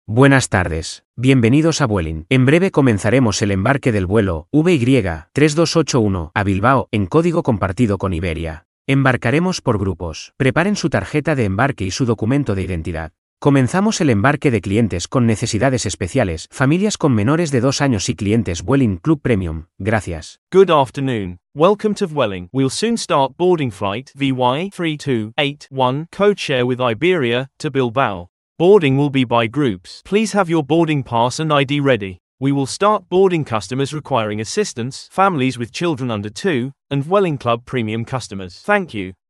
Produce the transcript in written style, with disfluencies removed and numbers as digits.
Buenas tardes. Bienvenidos a Vueling. En breve comenzaremos el embarque del vuelo VY3281 a Bilbao en código compartido con Iberia. Embarcaremos por grupos. Preparen su tarjeta de embarque y su documento de identidad. Comenzamos el embarque de clientes con necesidades especiales, familias con menores de 2 años y clientes Vueling Club Premium. Gracias. Good afternoon. Welcome to Vueling. We'll soon start boarding flight VY3281 codeshare with Iberia to Bilbao. Boarding will be by groups. Please have your boarding pass and ID ready. We will start boarding customers requiring assistance, families with children under 2, and Vueling Club Premium customers. Thank you.